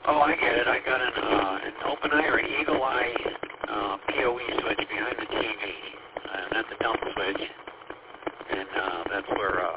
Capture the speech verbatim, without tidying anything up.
Oh, I get it. I got an, uh, an open eye or an eagle eye uh, P O E switch behind the T V. Uh, that's a dump switch, and uh, that's where uh,